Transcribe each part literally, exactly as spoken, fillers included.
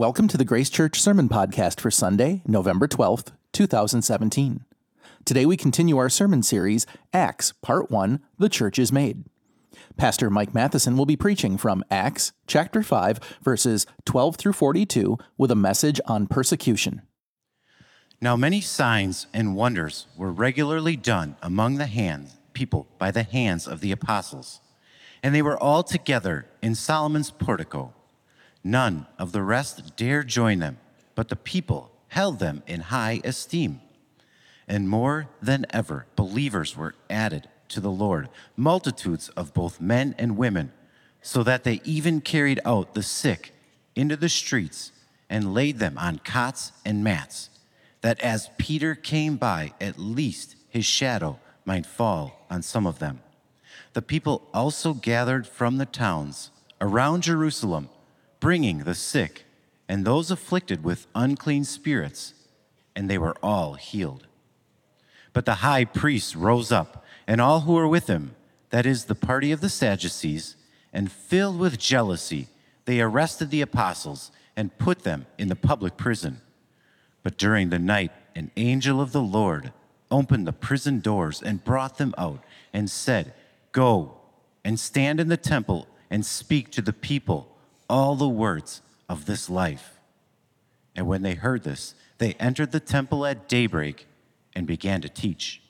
Welcome to the Grace Church Sermon Podcast for Sunday, November twelfth, two thousand seventeen. Today we continue our sermon series, Acts, Part one, The Church is Made. Pastor Mike Matheson will be preaching from Acts, chapter five, verses twelve through forty-two, with a message on persecution. Now many signs and wonders were regularly done among the hands, people by the hands of the apostles, and they were all together in Solomon's portico. None of the rest dared join them, but the people held them in high esteem. And more than ever, believers were added to the Lord, multitudes of both men and women, so that they even carried out the sick into the streets and laid them on cots and mats, that as Peter came by, at least his shadow might fall on some of them. The people also gathered from the towns around Jerusalem, bringing the sick and those afflicted with unclean spirits, and they were all healed. But the high priest rose up, and all who were with him, that is, the party of the Sadducees, and filled with jealousy, they arrested the apostles and put them in the public prison. But during the night, an angel of the Lord opened the prison doors and brought them out, and said, "Go and stand in the temple and speak to the people all the words of this life." And when they heard this, they entered the temple at daybreak and began to teach.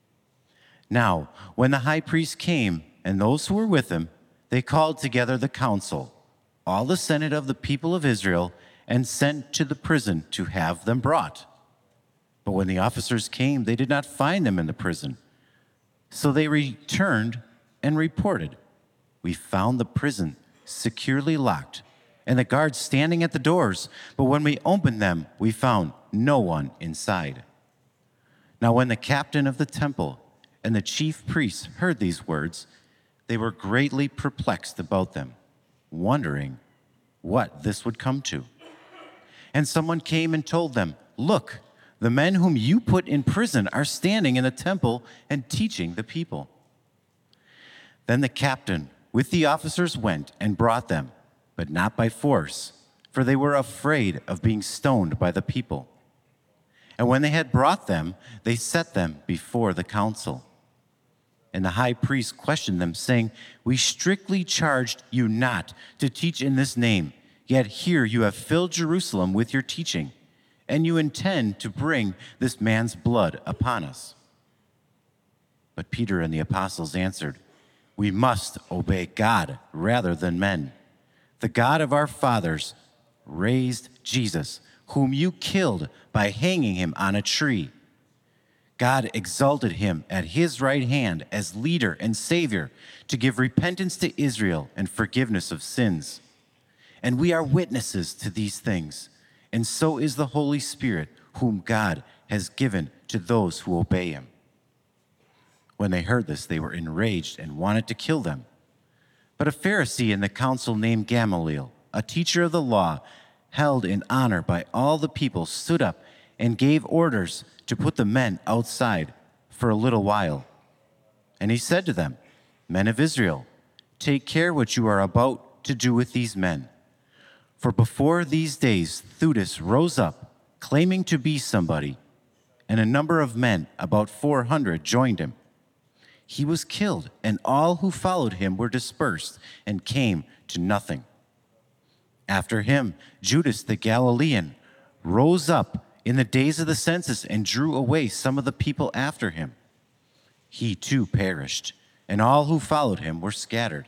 Now, when the high priest came and those who were with him, they called together the council, all the senate of the people of Israel, and sent to the prison to have them brought. But when the officers came, they did not find them in the prison. So they returned and reported, "We found the prison securely locked, and the guards standing at the doors, but when we opened them, we found no one inside." Now when the captain of the temple and the chief priests heard these words, they were greatly perplexed about them, wondering what this would come to. And someone came and told them, "Look, the men whom you put in prison are standing in the temple and teaching the people." Then the captain with the officers went and brought them, but not by force, for they were afraid of being stoned by the people. And when they had brought them, they set them before the council. And the high priest questioned them, saying, "We strictly charged you not to teach in this name, yet here you have filled Jerusalem with your teaching, and you intend to bring this man's blood upon us." But Peter and the apostles answered, "We must obey God rather than men. The God of our fathers raised Jesus, whom you killed by hanging him on a tree. God exalted him at his right hand as leader and savior to give repentance to Israel and forgiveness of sins. And we are witnesses to these things, and so is the Holy Spirit, whom God has given to those who obey him." When they heard this, they were enraged and wanted to kill them. But a Pharisee in the council named Gamaliel, a teacher of the law, held in honor by all the people, stood up and gave orders to put the men outside for a little while. And he said to them, "Men of Israel, take care what you are about to do with these men. For before these days Theudas rose up, claiming to be somebody, and a number of men, about four hundred, joined him. He was killed, and all who followed him were dispersed and came to nothing. After him, Judas the Galilean rose up in the days of the census and drew away some of the people after him. He too perished, and all who followed him were scattered.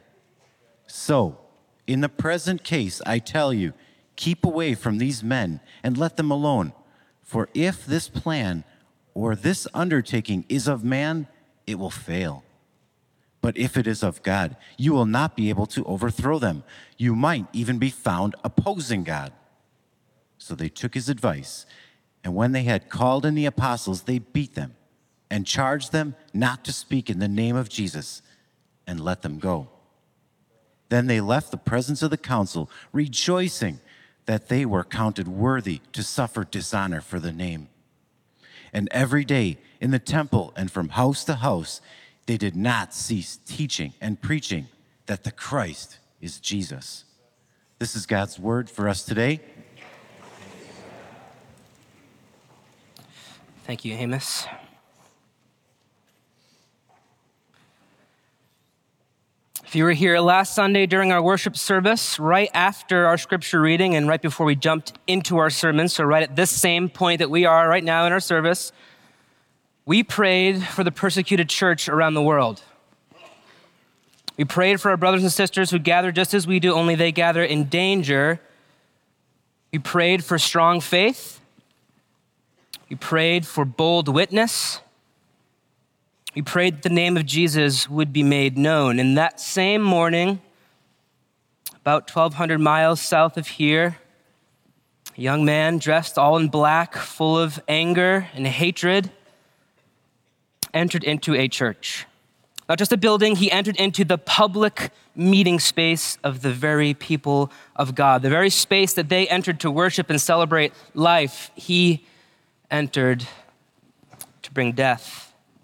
So, in the present case, I tell you, keep away from these men and let them alone. For if this plan or this undertaking is of man, it will fail. But if it is of God, you will not be able to overthrow them. You might even be found opposing God." So they took his advice, and when they had called in the apostles, they beat them and charged them not to speak in the name of Jesus, and let them go. Then they left the presence of the council, rejoicing that they were counted worthy to suffer dishonor for the name. And every day in the temple and from house to house, they did not cease teaching and preaching that the Christ is Jesus. This is God's word for us today. Thank you, Amos. If you were here last Sunday during our worship service, right after our scripture reading and right before we jumped into our sermon, so right at this same point that we are right now in our service, we prayed for the persecuted church around the world. We prayed for our brothers and sisters who gather just as we do, only they gather in danger. We prayed for strong faith. We prayed for bold witness. We prayed that the name of Jesus would be made known. And that same morning, about twelve hundred miles south of here, a young man dressed all in black, full of anger and hatred, entered into a church. Not just a building, he entered into the public meeting space of the very people of God. The very space that they entered to worship and celebrate life, he entered to bring death.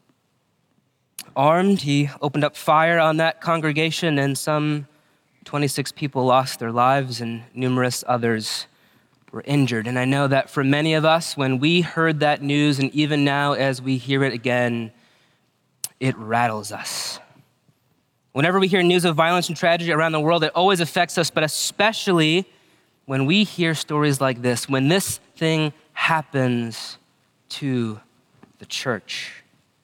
Armed, he opened up fire on that congregation, and some twenty-six people lost their lives and numerous others were injured. And I know that for many of us, when we heard that news, and even now as we hear it again, it rattles us. Whenever we hear news of violence and tragedy around the world, it always affects us, but especially when we hear stories like this, when this thing happens to the church,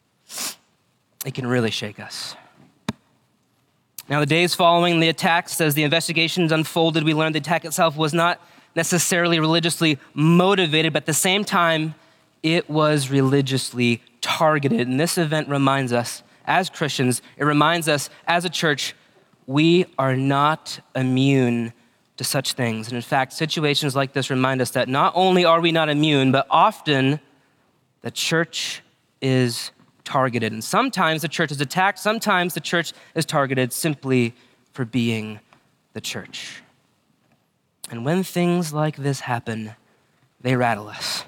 it can really shake us. Now, the days following the attacks, as the investigations unfolded, we learned the attack itself was not necessarily religiously motivated, but at the same time, it was religiously targeted. And this event reminds us, as Christians, it reminds us as a church, we are not immune to such things. And in fact, situations like this remind us that not only are we not immune, but often the church is targeted. And sometimes the church is attacked. Sometimes the church is targeted simply for being the church. And when things like this happen, they rattle us.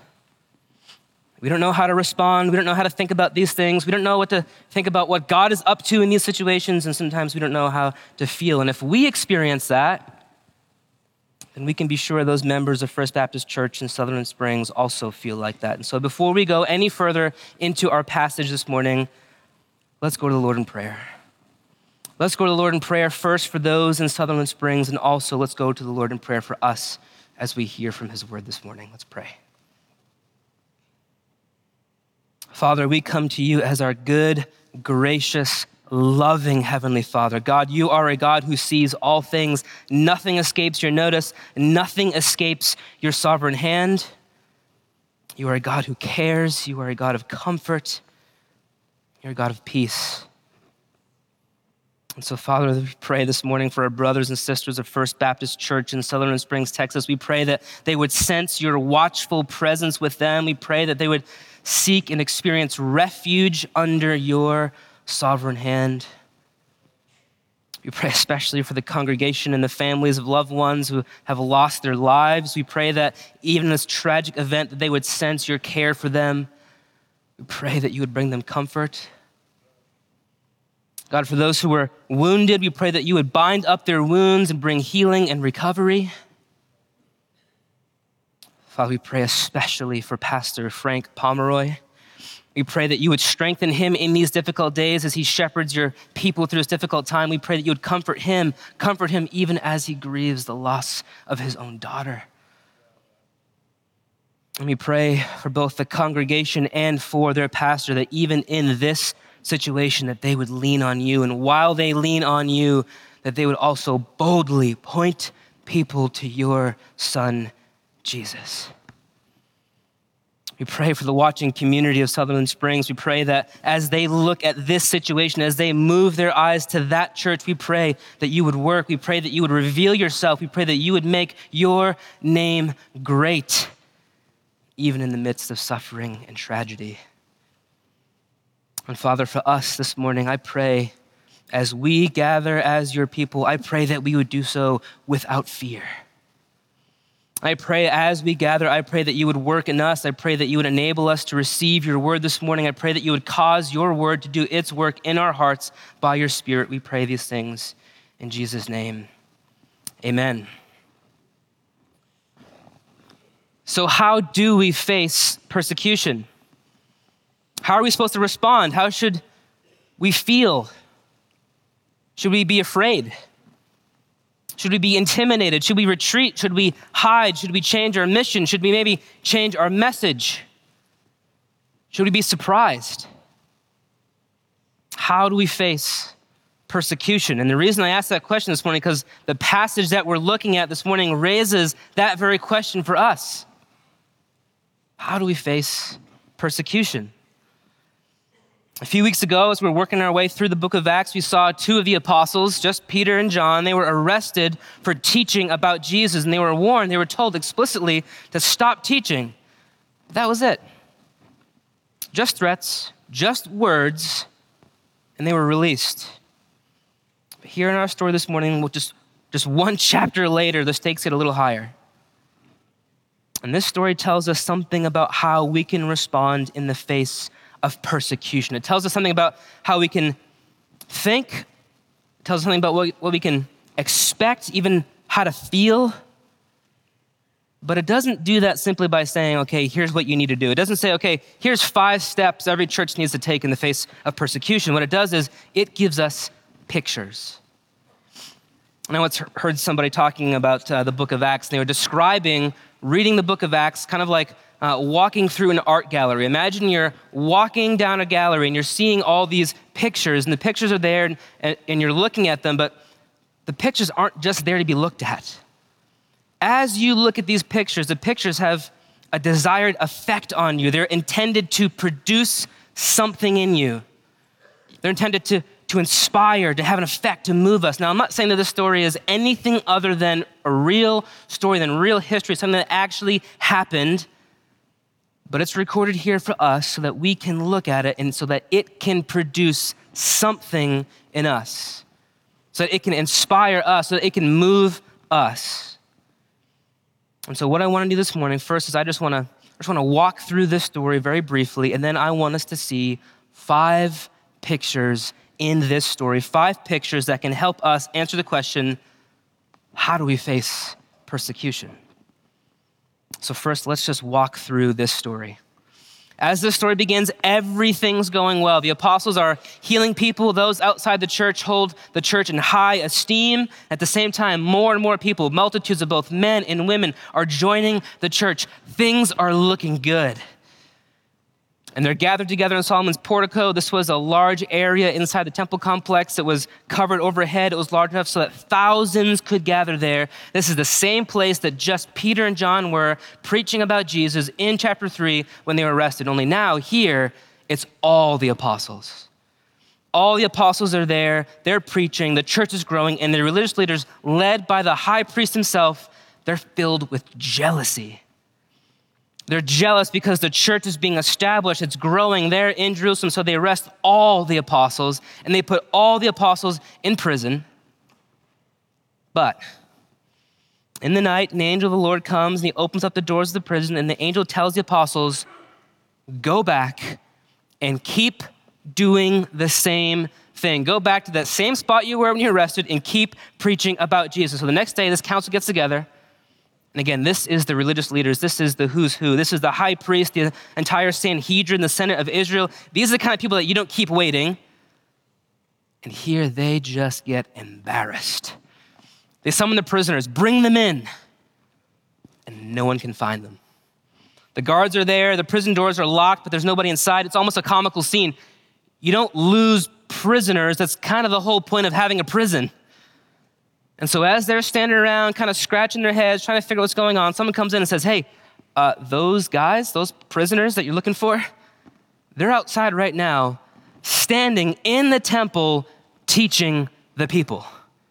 We don't know how to respond. We don't know how to think about these things. We don't know what to think about what God is up to in these situations. And sometimes we don't know how to feel. And if we experience that, then we can be sure those members of First Baptist Church in Sutherland Springs also feel like that. And so before we go any further into our passage this morning, let's go to the Lord in prayer. Let's go to the Lord in prayer first for those in Sutherland Springs, and also let's go to the Lord in prayer for us as we hear from his word this morning. Let's pray. Father, we come to you as our good, gracious, loving Heavenly Father. God, you are a God who sees all things. Nothing escapes your notice. Nothing escapes your sovereign hand. You are a God who cares. You are a God of comfort. You're a God of peace. And so, Father, we pray this morning for our brothers and sisters of First Baptist Church in Sutherland Springs, Texas. We pray that they would sense your watchful presence with them. We pray that they would seek and experience refuge under your sovereign hand. We pray especially for the congregation and the families of loved ones who have lost their lives. We pray that even in this tragic event, that they would sense your care for them. We pray that you would bring them comfort. God, for those who were wounded, we pray that you would bind up their wounds and bring healing and recovery. Father, we pray especially for Pastor Frank Pomeroy. We pray that you would strengthen him in these difficult days as he shepherds your people through this difficult time. We pray that you would comfort him, comfort him even as he grieves the loss of his own daughter. And we pray for both the congregation and for their pastor that even in this situation that they would lean on you. And while they lean on you, that they would also boldly point people to your Son, Jesus. We pray for the watching community of Sutherland Springs. We pray that as they look at this situation, as they move their eyes to that church, we pray that you would work. We pray that you would reveal yourself. We pray that you would make your name great, even in the midst of suffering and tragedy. And Father, for us this morning, I pray as we gather as your people, I pray that we would do so without fear. I pray as we gather, I pray that you would work in us. I pray that you would enable us to receive your word this morning. I pray that you would cause your word to do its work in our hearts by your Spirit. We pray these things in Jesus' name. Amen. So how do we face persecution? How are we supposed to respond? How should we feel? Should we be afraid? Should we be intimidated? Should we retreat? Should we hide? Should we change our mission? Should we maybe change our message? Should we be surprised? How do we face persecution? And the reason I asked that question this morning, because the passage that we're looking at this morning raises that very question for us. How do we face persecution? A few weeks ago, as we were working our way through the book of Acts, we saw two of the apostles, just Peter and John. They were arrested for teaching about Jesus, and they were warned, they were told explicitly to stop teaching. That was it. Just threats, just words, and they were released. But here in our story this morning, we'll just, just one chapter later, the stakes get a little higher. And this story tells us something about how we can respond in the face of persecution. It tells us something about how we can think. It tells us something about what, what we can expect, even how to feel. But it doesn't do that simply by saying, okay, here's what you need to do. It doesn't say, okay, here's five steps every church needs to take in the face of persecution. What it does is it gives us pictures. And I once heard somebody talking about uh, the book of Acts, and they were describing reading the book of Acts kind of like uh, walking through an art gallery. Imagine you're walking down a gallery and you're seeing all these pictures, and the pictures are there and, and, and you're looking at them, but the pictures aren't just there to be looked at. As you look at these pictures, the pictures have a desired effect on you. They're intended to produce something in you. They're intended to, to inspire, to have an effect, to move us. Now, I'm not saying that this story is anything other than a real story, than real history, something that actually happened, but it's recorded here for us so that we can look at it and so that it can produce something in us, so that it can inspire us, so that it can move us. And so what I want to do this morning first is I just want to I just want to walk through this story very briefly, and then I want us to see five pictures in this story, five pictures that can help us answer the question, how do we face persecution? So first, let's just walk through this story. As this story begins, everything's going well. The apostles are healing people. Those outside the church hold the church in high esteem. At the same time, more and more people, multitudes of both men and women, are joining the church. Things are looking good. And they're gathered together in Solomon's portico. This was a large area inside the temple complex. It was covered overhead. It was large enough so that thousands could gather there. This is the same place that just Peter and John were preaching about Jesus in chapter three when they were arrested. Only now, here, it's all the apostles. All the apostles are there. They're preaching. The church is growing. And the religious leaders, led by the high priest himself, they're filled with jealousy. They're jealous because the church is being established. It's growing there in Jerusalem. So they arrest all the apostles and they put all the apostles in prison. But in the night, an angel of the Lord comes and he opens up the doors of the prison, and the angel tells the apostles, go back and keep doing the same thing. Go back to that same spot you were when you were arrested and keep preaching about Jesus. So the next day, this council gets together. And again, this is the religious leaders. This is the who's who. This is the high priest, the entire Sanhedrin, the Senate of Israel. These are the kind of people that you don't keep waiting. And here they just get embarrassed. They summon the prisoners, bring them in, and no one can find them. The guards are there. The prison doors are locked, but there's nobody inside. It's almost a comical scene. You don't lose prisoners. That's kind of the whole point of having a prison. And so as they're standing around, kind of scratching their heads, trying to figure out what's going on, someone comes in and says, hey, uh, those guys, those prisoners that you're looking for, they're outside right now, standing in the temple, teaching the people.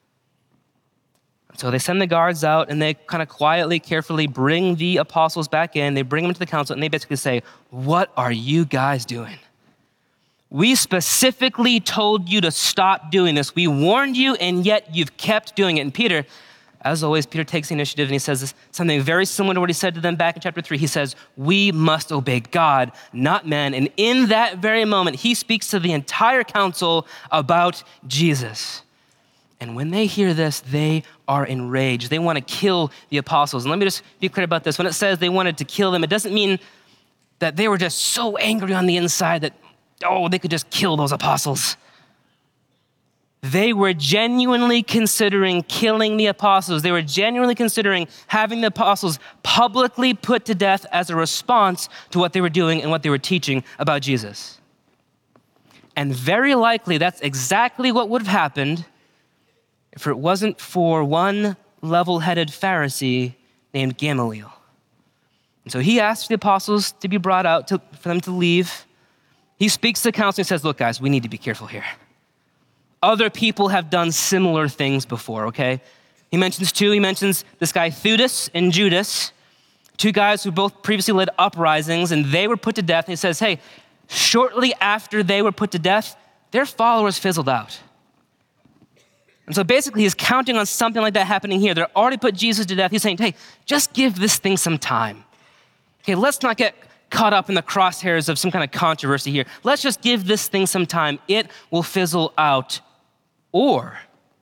So they send the guards out, and they kind of quietly, carefully bring the apostles back in. They bring them to the council, and they basically say, what are you guys doing? We specifically told you to stop doing this. We warned you, and yet you've kept doing it. And Peter, as always, Peter takes the initiative, and he says this, something very similar to what he said to them back in chapter three. He says, we must obey God, not man. And in that very moment, he speaks to the entire council about Jesus. And when they hear this, they are enraged. They want to kill the apostles. And let me just be clear about this. When it says they wanted to kill them, it doesn't mean that they were just so angry on the inside that oh, they could just kill those apostles. They were genuinely considering killing the apostles. They were genuinely considering having the apostles publicly put to death as a response to what they were doing and what they were teaching about Jesus. And very likely that's exactly what would have happened if it wasn't for one level-headed Pharisee named Gamaliel. And so he asked the apostles to be brought out, to, for them to leave. He speaks to the council and says, look, guys, we need to be careful here. Other people have done similar things before, okay? He mentions two. He mentions this guy Theudas and Judas, two guys who both previously led uprisings, and they were put to death. And he says, hey, shortly after they were put to death, their followers fizzled out. And so basically he's counting on something like that happening here. They're already put Jesus to death. He's saying, hey, just give this thing some time. Okay, let's not get caught up in the crosshairs of some kind of controversy here. Let's just give this thing some time. It will fizzle out. Or,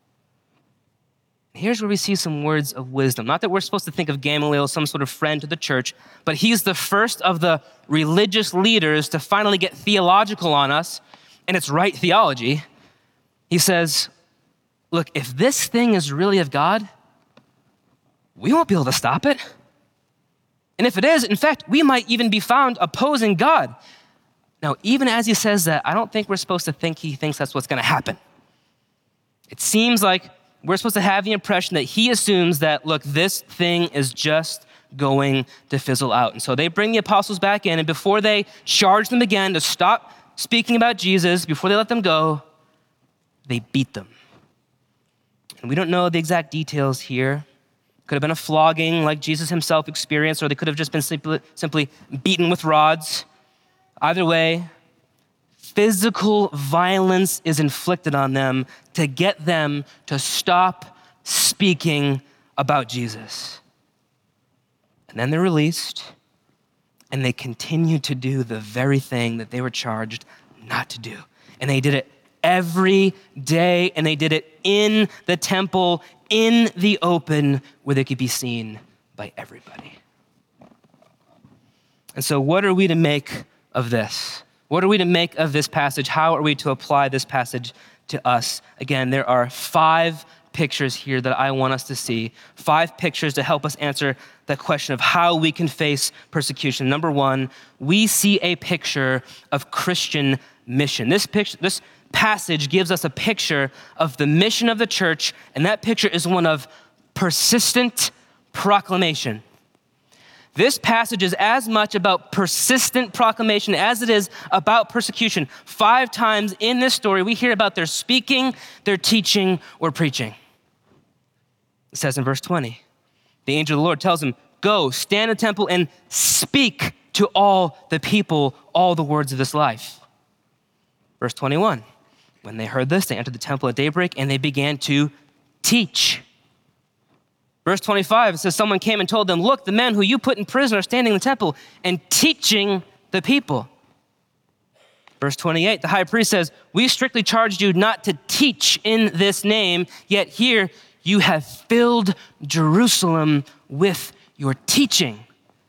here's where we see some words of wisdom. Not that we're supposed to think of Gamaliel as some sort of friend to the church, but he's the first of the religious leaders to finally get theological on us, and it's right theology. He says, look, if this thing is really of God, we won't be able to stop it. And if it is, in fact, we might even be found opposing God. Now, even as he says that, I don't think we're supposed to think he thinks that's what's going to happen. It seems like we're supposed to have the impression that he assumes that, look, this thing is just going to fizzle out. And so they bring the apostles back in, and before they charge them again to stop speaking about Jesus, before they let them go, they beat them. And we don't know the exact details here. Could have been a flogging like Jesus himself experienced, or they could have just been simply, simply beaten with rods. Either way, physical violence is inflicted on them to get them to stop speaking about Jesus. And then they're released, and they continue to do the very thing that they were charged not to do. And they did it every day, and they did it in the temple, in the open, where they could be seen by everybody. And so what are we to make of this? What are we to make of this passage? How are we to apply this passage to us? Again, there are five pictures here that I want us to see. Five pictures to help us answer the question of how we can face persecution. Number one, we see a picture of Christian mission. This picture, this passage gives us a picture of the mission of the church, and that picture is one of persistent proclamation. This passage is as much about persistent proclamation as it is about persecution. Five times in this story, we hear about their speaking, their teaching, or preaching. It says in verse twenty, the angel of the Lord tells him, go, stand in the temple and speak to all the people all the words of this life. Verse twenty-one, when they heard this, they entered the temple at daybreak and they began to teach. Verse twenty-five, it says, someone came and told them, look, the men who you put in prison are standing in the temple and teaching the people. Verse twenty-eight, the high priest says, we strictly charged you not to teach in this name, yet here you have filled Jerusalem with your teaching.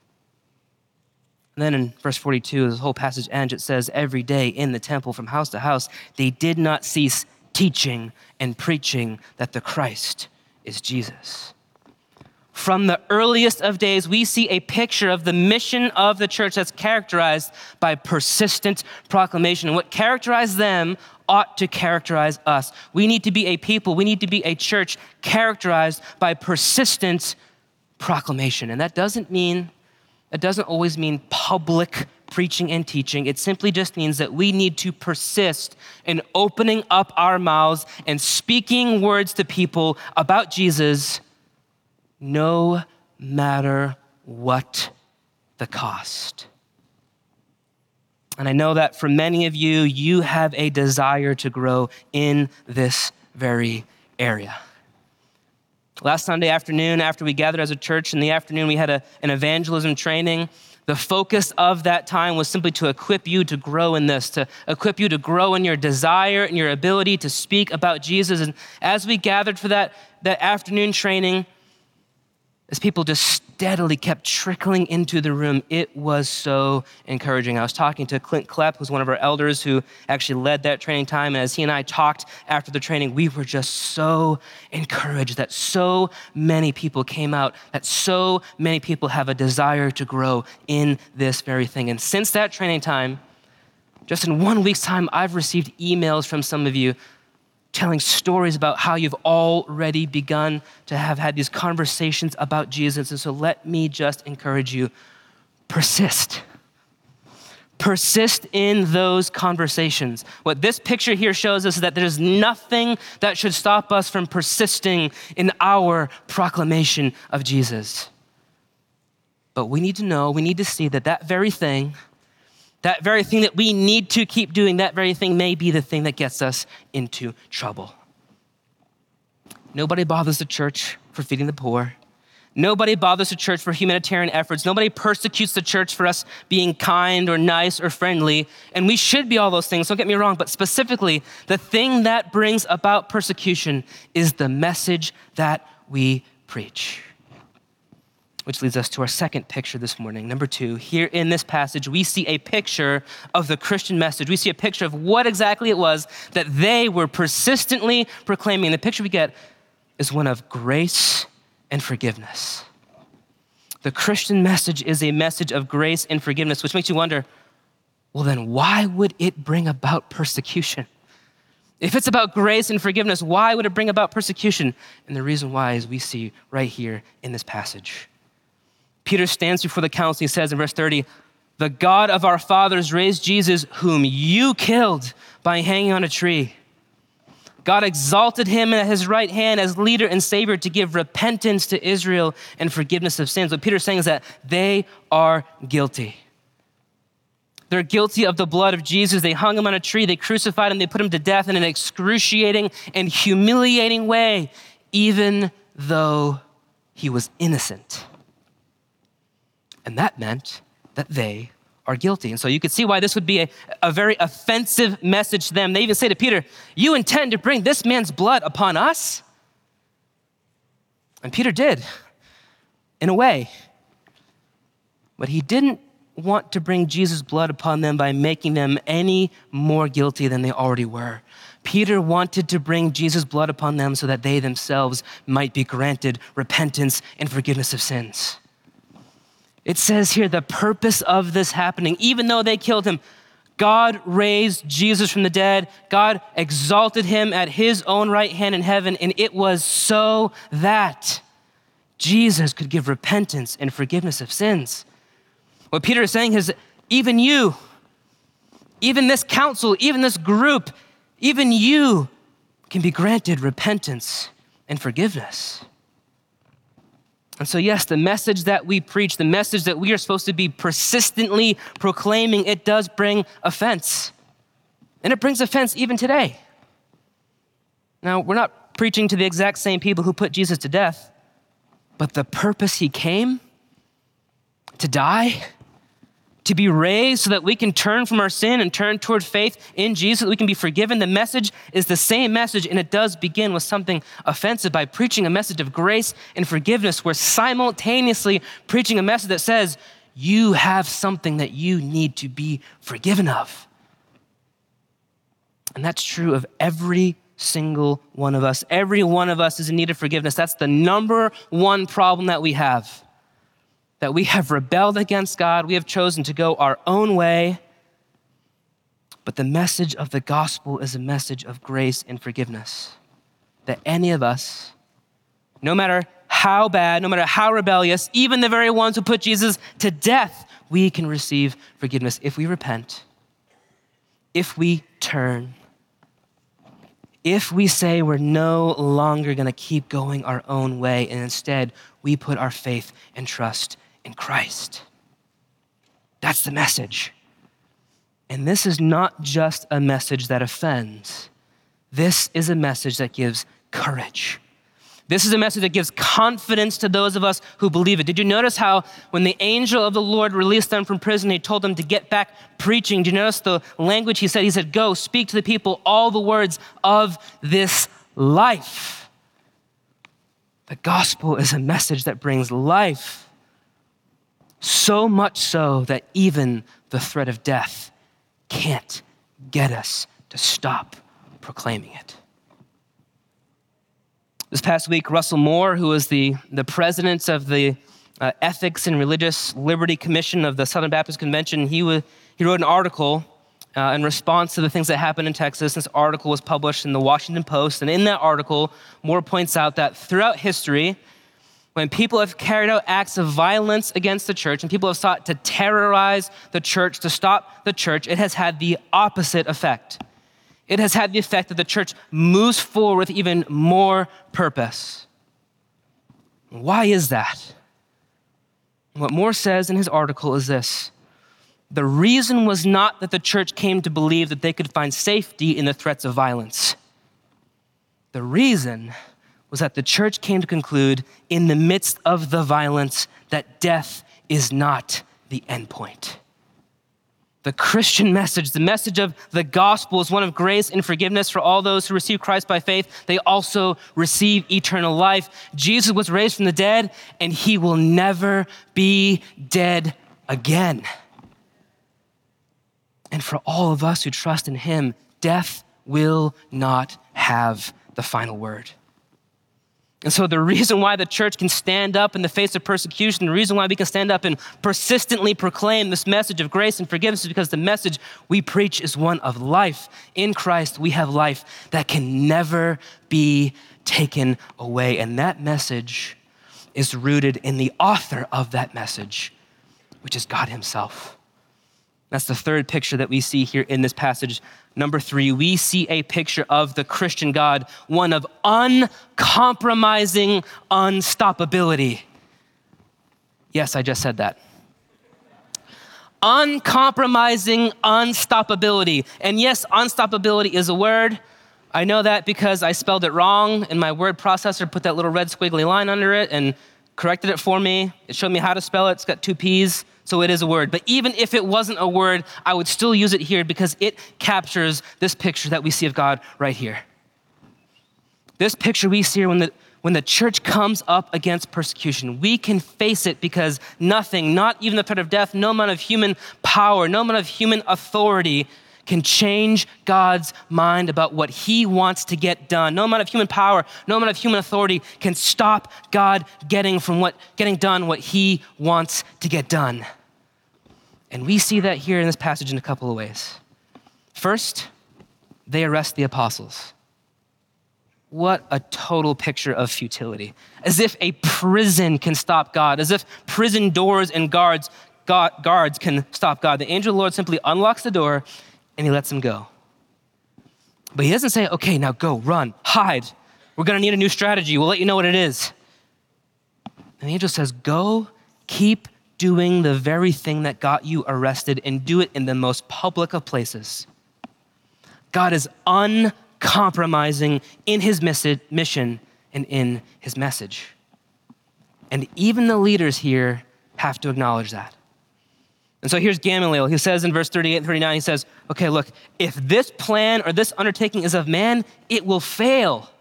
And then in verse forty-two, as the whole passage ends, it says, every day in the temple from house to house, they did not cease teaching and preaching that the Christ is Jesus. From the earliest of days, we see a picture of the mission of the church that's characterized by persistent proclamation. And what characterized them ought to characterize us. We need to be a people, we need to be a church characterized by persistent proclamation. And that doesn't mean, that doesn't always mean public preaching and teaching. It simply just means that we need to persist in opening up our mouths and speaking words to people about Jesus, no matter what the cost. And I know that for many of you, you have a desire to grow in this very area. Last Sunday afternoon, after we gathered as a church in the afternoon, we had a, an evangelism training. The focus of that time was simply to equip you to grow in this, to equip you to grow in your desire and your ability to speak about Jesus. And as we gathered for that, that afternoon training, as people just steadily kept trickling into the room. It was so encouraging. I was talking to Clint Klepp, who's one of our elders who actually led that training time. And as he and I talked after the training, we were just so encouraged that so many people came out, that so many people have a desire to grow in this very thing. And since that training time, just in one week's time, I've received emails from some of you telling stories about how you've already begun to have had these conversations about Jesus. And so let me just encourage you, persist. Persist in those conversations. What this picture here shows us is that there's nothing that should stop us from persisting in our proclamation of Jesus. But we need to know, we need to see that that very thing, that very thing that we need to keep doing, that very thing may be the thing that gets us into trouble. Nobody bothers the church for feeding the poor. Nobody bothers the church for humanitarian efforts. Nobody persecutes the church for us being kind or nice or friendly. And we should be all those things, don't get me wrong, but specifically, the thing that brings about persecution is the message that we preach. Which leads us to our second picture this morning. Number two, here in this passage, we see a picture of the Christian message. We see a picture of what exactly it was that they were persistently proclaiming. The picture we get is one of grace and forgiveness. The Christian message is a message of grace and forgiveness, which makes you wonder, well, then why would it bring about persecution? If it's about grace and forgiveness, why would it bring about persecution? And the reason why is we see right here in this passage. Peter stands before the council. He says in verse thirty, the God of our fathers raised Jesus, whom you killed by hanging on a tree. God exalted him at his right hand as leader and savior to give repentance to Israel and forgiveness of sins. What Peter's saying is that they are guilty. They're guilty of the blood of Jesus. They hung him on a tree. They crucified him. They put him to death in an excruciating and humiliating way, even though he was innocent. And that meant that they are guilty. And so you could see why this would be a, a very offensive message to them. They even say to Peter, you intend to bring this man's blood upon us? And Peter did, in a way. But he didn't want to bring Jesus' blood upon them by making them any more guilty than they already were. Peter wanted to bring Jesus' blood upon them so that they themselves might be granted repentance and forgiveness of sins. It says here the purpose of this happening, even though they killed him, God raised Jesus from the dead. God exalted him at his own right hand in heaven, and it was so that Jesus could give repentance and forgiveness of sins. What Peter is saying is, even you, even this council, even this group, even you can be granted repentance and forgiveness. And so yes, the message that we preach, the message that we are supposed to be persistently proclaiming, it does bring offense. And it brings offense even today. Now, we're not preaching to the exact same people who put Jesus to death, but the purpose he came to die, to be raised so that we can turn from our sin and turn toward faith in Jesus, so that we can be forgiven. The message is the same message, and it does begin with something offensive. By preaching a message of grace and forgiveness, we're simultaneously preaching a message that says, you have something that you need to be forgiven of. And that's true of every single one of us. Every one of us is in need of forgiveness. That's the number one problem that we have. That we have rebelled against God. We have chosen to go our own way. But the message of the gospel is a message of grace and forgiveness. That any of us, no matter how bad, no matter how rebellious, even the very ones who put Jesus to death, we can receive forgiveness if we repent, if we turn, if we say we're no longer going to keep going our own way, and instead we put our faith and trust in Christ. That's the message. And this is not just a message that offends. This is a message that gives courage. This is a message that gives confidence to those of us who believe it. Did you notice how when the angel of the Lord released them from prison, he told them to get back preaching? Did you notice the language he said? He said, go speak to the people all the words of this life. The gospel is a message that brings life. So much so that even the threat of death can't get us to stop proclaiming it. This past week, Russell Moore, who was the, the president of the uh, Ethics and Religious Liberty Commission of the Southern Baptist Convention, he, w- he wrote an article uh, in response to the things that happened in Texas. This article was published in the Washington Post, and in that article, Moore points out that throughout history, when people have carried out acts of violence against the church and people have sought to terrorize the church, to stop the church, it has had the opposite effect. It has had the effect that the church moves forward with even more purpose. Why is that? What Moore says in his article is this: the reason was not that the church came to believe that they could find safety in the threats of violence. The reason was that the church came to conclude in the midst of the violence that death is not the end point. The Christian message, the message of the gospel, is one of grace and forgiveness for all those who receive Christ by faith. They also receive eternal life. Jesus was raised from the dead, and he will never be dead again. And for all of us who trust in him, death will not have the final word. And so the reason why the church can stand up in the face of persecution, the reason why we can stand up and persistently proclaim this message of grace and forgiveness is because the message we preach is one of life. In Christ, we have life that can never be taken away. And that message is rooted in the author of that message, which is God himself. That's the third picture that we see here in this passage. Number three, we see a picture of the Christian God, one of uncompromising unstoppability. Yes, I just said that. Uncompromising unstoppability. And yes, unstoppability is a word. I know that because I spelled it wrong and my word processor put that little red squiggly line under it and corrected it for me. It showed me how to spell it. It's got two P's. So it is a word. But even if it wasn't a word, I would still use it here because it captures this picture that we see of God right here. This picture we see here when the, when the church comes up against persecution, we can face it because nothing, not even the threat of death, no amount of human power, no amount of human authority can change God's mind about what he wants to get done. No amount of human power, no amount of human authority can stop God getting from what getting done what he wants to get done. And we see that here in this passage in a couple of ways. First, they arrest the apostles. What a total picture of futility. As if a prison can stop God, as if prison doors and guards, God, guards can stop God. The angel of the Lord simply unlocks the door and he lets them go. But he doesn't say, okay, now go, run, hide. We're gonna need a new strategy. We'll let you know what it is. And the angel says, go, keep doing the very thing that got you arrested and do it in the most public of places. God is uncompromising in his mission and in his message. And even the leaders here have to acknowledge that. And so here's Gamaliel. He says in verse thirty-eight and thirty-nine, he says, okay, look, if this plan or this undertaking is of man, it will fail.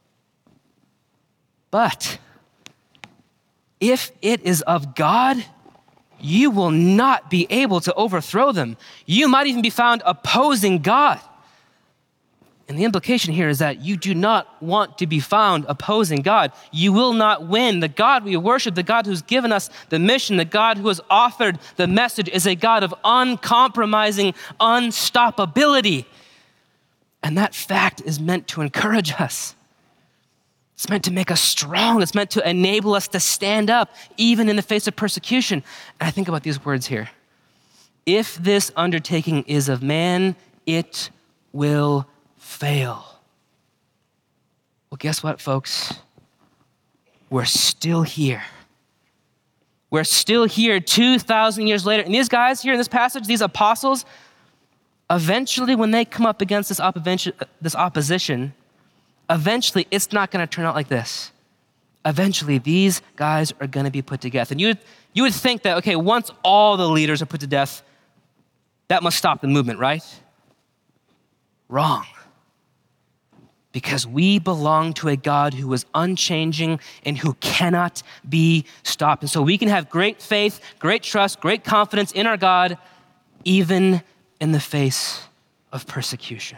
But if it is of God, you will not be able to overthrow them. You might even be found opposing God. And the implication here is that you do not want to be found opposing God. You will not win. The God we worship, the God who's given us the mission, the God who has authored the message is a God of uncompromising unstoppability. And that fact is meant to encourage us. It's meant to make us strong. It's meant to enable us to stand up even in the face of persecution. And I think about these words here. If this undertaking is of man, it will fail. Well, guess what, folks? We're still here. We're still here two thousand years later. And these guys here in this passage, these apostles, eventually when they come up against this opposition, this opposition, eventually it's not going to turn out like this. Eventually these guys are going to be put to death. And you would, you would think that, okay, once all the leaders are put to death, that must stop the movement, right? Wrong. because we belong to a God who is unchanging and who cannot be stopped. And so we can have great faith, great trust, great confidence in our God, even in the face of persecution.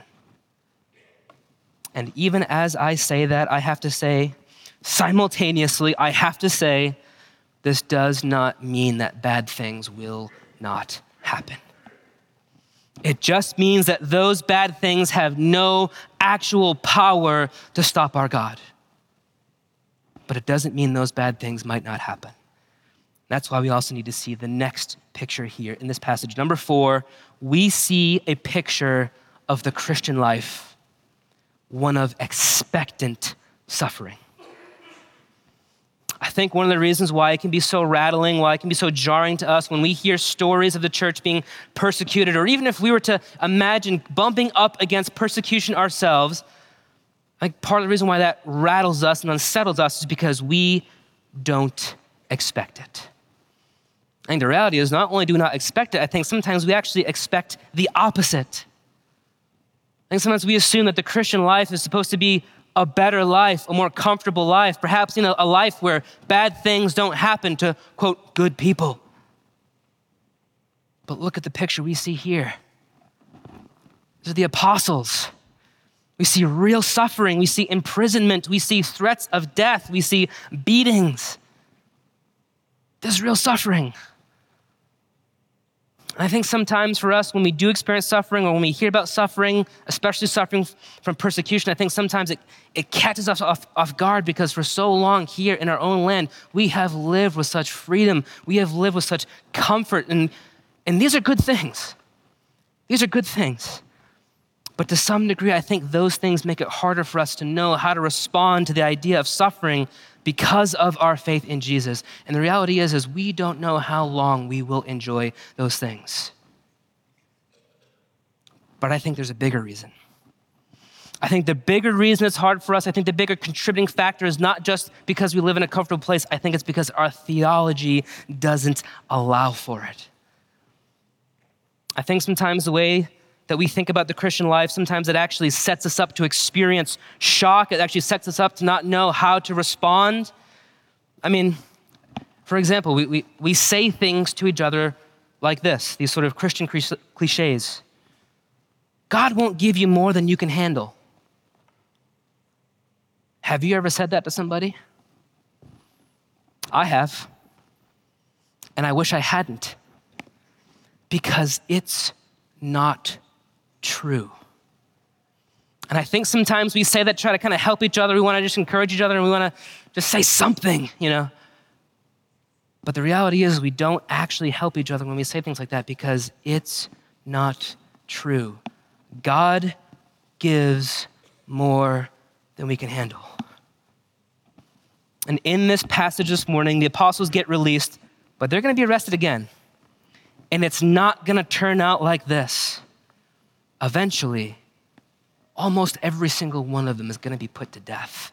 And even as I say that, I have to say, simultaneously, I have to say, this does not mean that bad things will not happen. It just means that those bad things have no actual power to stop our God. But it doesn't mean those bad things might not happen. That's why we also need to see the next picture here in this passage. Number four, we see a picture of the Christian life, one of expectant suffering. I think one of the reasons why it can be so rattling, why it can be so jarring to us when we hear stories of the church being persecuted, or even if we were to imagine bumping up against persecution ourselves, I think part of the reason why that rattles us and unsettles us is because we don't expect it. I think the reality is not only do we not expect it, I think sometimes we actually expect the opposite. I think sometimes we assume that the Christian life is supposed to be a better life, a more comfortable life, perhaps, you know, a life where bad things don't happen to, quote, good people. But look at the picture we see here. These are the apostles. We see real suffering. We see imprisonment. We see threats of death. We see beatings. There's real suffering. I think sometimes for us, when we do experience suffering or when we hear about suffering, especially suffering from persecution, I think sometimes it, it catches us off, off guard because for so long here in our own land, we have lived with such freedom. We have lived with such comfort. And, and these are good things. These are good things. But to some degree, I think those things make it harder for us to know how to respond to the idea of suffering because of our faith in Jesus. And the reality is, is we don't know how long we will enjoy those things. But I think there's a bigger reason. I think the bigger reason it's hard for us, I think the bigger contributing factor is not just because we live in a comfortable place. I think it's because our theology doesn't allow for it. I think sometimes the way that we think about the Christian life, sometimes it actually sets us up to experience shock. It actually sets us up to not know how to respond. I mean, for example, we, we, we say things to each other like this, these sort of Christian cliches. God won't give you more than you can handle. Have you ever said that to somebody? I have. And I wish I hadn't. Because it's not true. And I think sometimes we say that, try to kind of help each other. We want to just encourage each other and we want to just say something, you know. But the reality is we don't actually help each other when we say things like that because it's not true. God gives more than we can handle. And in this passage this morning, the apostles get released, but they're going to be arrested again. And it's not going to turn out like this. Eventually, almost every single one of them is going to be put to death.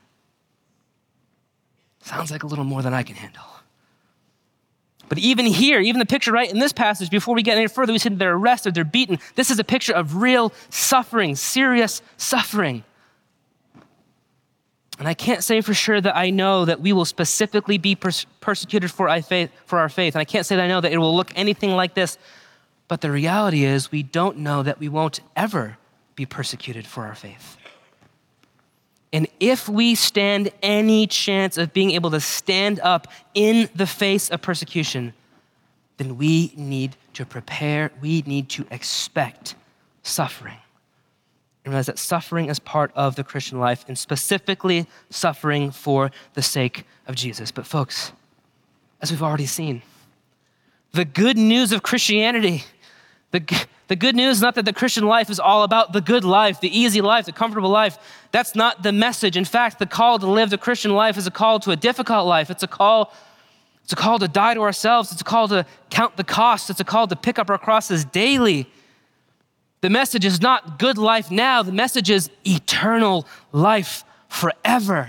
Sounds like a little more than I can handle. But even here, even the picture right in this passage, before we get any further, we see that they're arrested, they're beaten. This is a picture of real suffering, serious suffering. And I can't say for sure that I know that we will specifically be pers- persecuted for our faith, for our faith. And I can't say that I know that it will look anything like this. But the reality is we don't know that we won't ever be persecuted for our faith. And if we stand any chance of being able to stand up in the face of persecution, then we need to prepare, we need to expect suffering. And realize that suffering is part of the Christian life, and specifically suffering for the sake of Jesus. But folks, as we've already seen, the good news of Christianity, the, the good news is not that the Christian life is all about the good life, the easy life, the comfortable life. That's not the message. In fact, the call to live the Christian life is a call to a difficult life. It's a call, it's a call to die to ourselves. It's a call to count the cost. It's a call to pick up our crosses daily. The message is not good life now. The message is eternal life forever.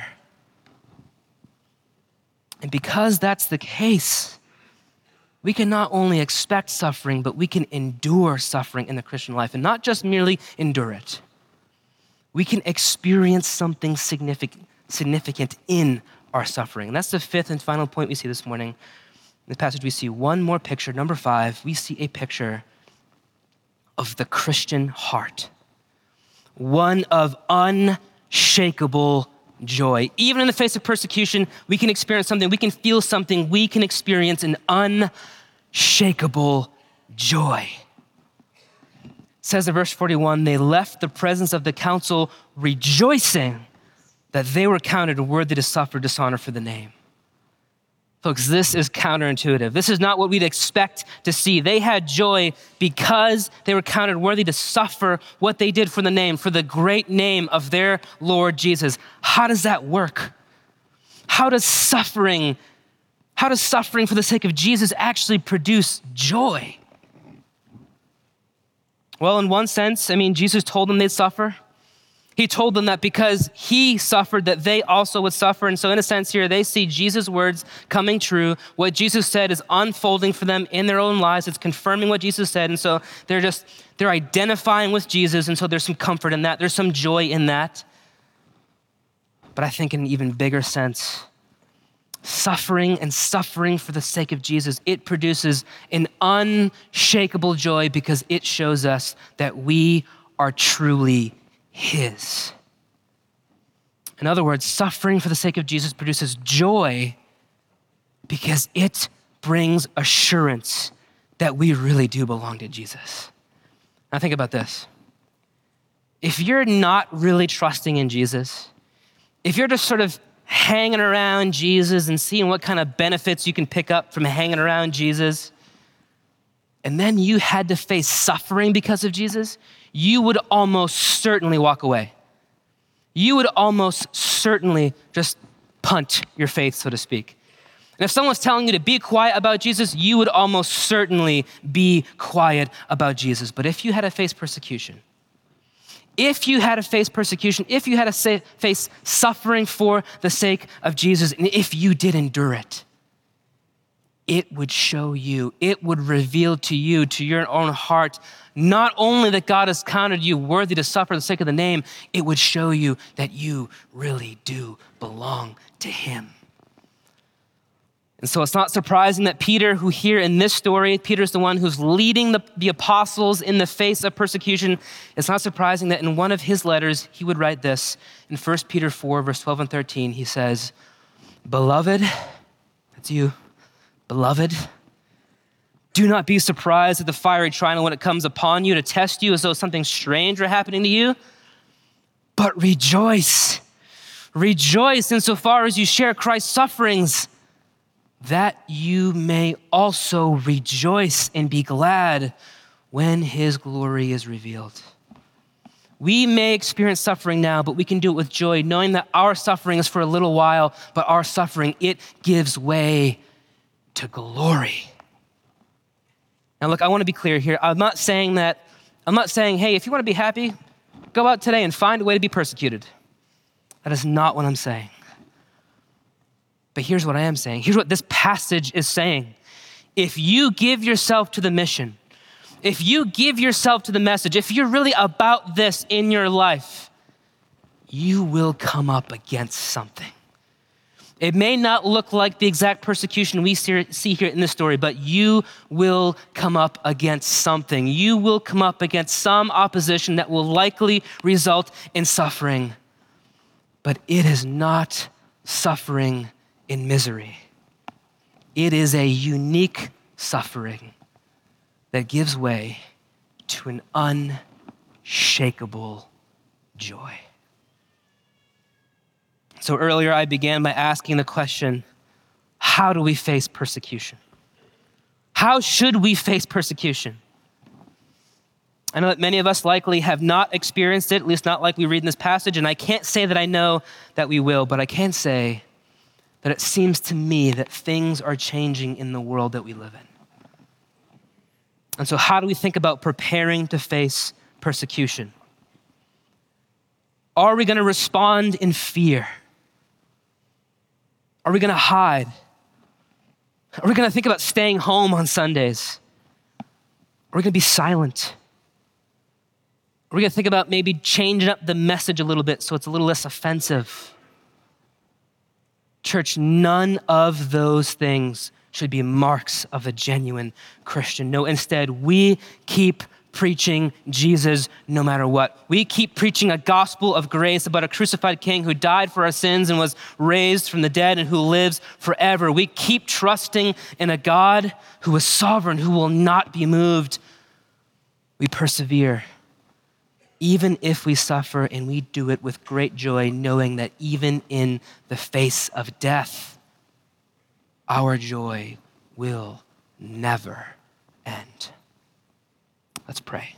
And because that's the case, we can not only expect suffering, but we can endure suffering in the Christian life, and not just merely endure it, we can experience something significant, significant in our suffering. And that's the fifth and final point we see this morning. In the passage, we see one more picture. Number five, we see a picture of the Christian heart, one of unshakable joy. Even in the face of persecution, we can experience something, we can feel something, we can experience an unshakable joy. It says in verse forty-one, they left the presence of the council rejoicing that they were counted worthy to suffer dishonor for the name. Folks, this is counterintuitive. This is not what we'd expect to see. They had joy because they were counted worthy to suffer what they did for the name, for the great name of their Lord Jesus. How does that work? How does suffering, how does suffering for the sake of Jesus actually produce joy? Well, in one sense, I mean, Jesus told them they'd suffer. He told them that because he suffered, that they also would suffer. And so in a sense here, they see Jesus' words coming true. What Jesus said is unfolding for them in their own lives. It's confirming what Jesus said. And so they're just, they're identifying with Jesus. And so there's some comfort in that. There's some joy in that. But I think in an even bigger sense, suffering and suffering for the sake of Jesus, it produces an unshakable joy because it shows us that we are truly his. In other words, suffering for the sake of Jesus produces joy because it brings assurance that we really do belong to Jesus. Now think about this. If you're not really trusting in Jesus, if you're just sort of hanging around Jesus and seeing what kind of benefits you can pick up from hanging around Jesus, and then you had to face suffering because of Jesus, you would almost certainly walk away. You would almost certainly just punt your faith, so to speak. And if someone's telling you to be quiet about Jesus, you would almost certainly be quiet about Jesus. But if you had to face persecution, if you had to face persecution, if you had to say, face suffering for the sake of Jesus, and if you did endure it, it would show you, it would reveal to you, to your own heart, not only that God has counted you worthy to suffer for the sake of the name, it would show you that you really do belong to him. And so it's not surprising that Peter, who here in this story, Peter's the one who's leading the, the apostles in the face of persecution. It's not surprising that in one of his letters, he would write this in First Peter four, verse twelve and thirteen. He says, beloved, that's you, beloved, do not be surprised at the fiery trial when it comes upon you to test you as though something strange were happening to you, but rejoice. Rejoice insofar as you share Christ's sufferings, that you may also rejoice and be glad when his glory is revealed. We may experience suffering now, but we can do it with joy, knowing that our suffering is for a little while, but our suffering, it gives way to glory. Now look, I want to be clear here. I'm not saying that, I'm not saying, hey, if you want to be happy, go out today and find a way to be persecuted. That is not what I'm saying. But here's what I am saying. Here's what this passage is saying. If you give yourself to the mission, if you give yourself to the message, if you're really about this in your life, you will come up against something. It may not look like the exact persecution we see here in this story, but you will come up against something. You will come up against some opposition that will likely result in suffering. But it is not suffering in misery. It is a unique suffering that gives way to an unshakable joy. So earlier I began by asking the question, how do we face persecution? How should we face persecution? I know that many of us likely have not experienced it, at least not like we read in this passage, and I can't say that I know that we will, but I can say that it seems to me that things are changing in the world that we live in. And so how do we think about preparing to face persecution? Are we going to respond in fear? Are we going to hide? Are we going to think about staying home on Sundays? Are we going to be silent? Are We're going to think about maybe changing up the message a little bit so it's a little less offensive. Church, none of those things should be marks of a genuine Christian. No, instead, we keep preaching Jesus no matter what. We keep preaching a gospel of grace about a crucified king who died for our sins and was raised from the dead and who lives forever. We keep trusting in a God who is sovereign, who will not be moved. We persevere, even if we suffer, and we do it with great joy, knowing that even in the face of death, our joy will never end. Let's pray.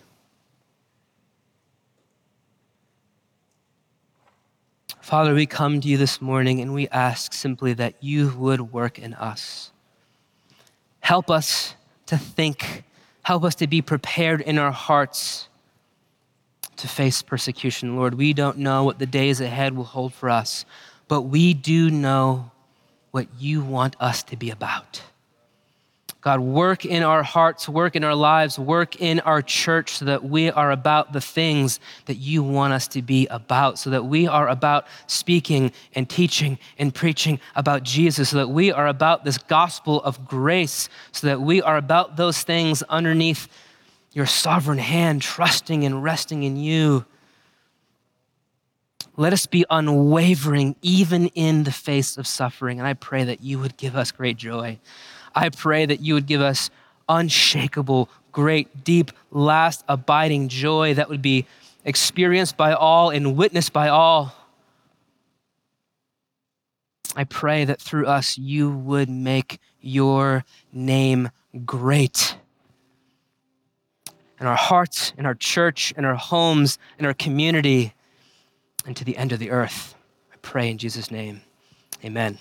Father, we come to you this morning and we ask simply that you would work in us. Help us to think, help us to be prepared in our hearts to face persecution. Lord, we don't know what the days ahead will hold for us, but we do know what you want us to be about. God, work in our hearts, work in our lives, work in our church so that we are about the things that you want us to be about, so that we are about speaking and teaching and preaching about Jesus, so that we are about this gospel of grace, so that we are about those things underneath your sovereign hand, trusting and resting in you. Let us be unwavering even in the face of suffering, and I pray that you would give us great joy. I pray that you would give us unshakable, great, deep, last, abiding joy that would be experienced by all and witnessed by all. I pray that through us, you would make your name great in our hearts, in our church, in our homes, in our community, and to the end of the earth. I pray in Jesus' name, amen.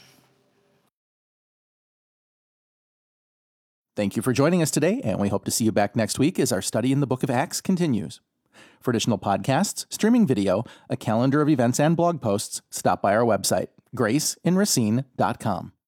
Thank you for joining us today, and we hope to see you back next week as our study in the book of Acts continues. For additional podcasts, streaming video, a calendar of events, and blog posts, stop by our website, grace in racine dot com.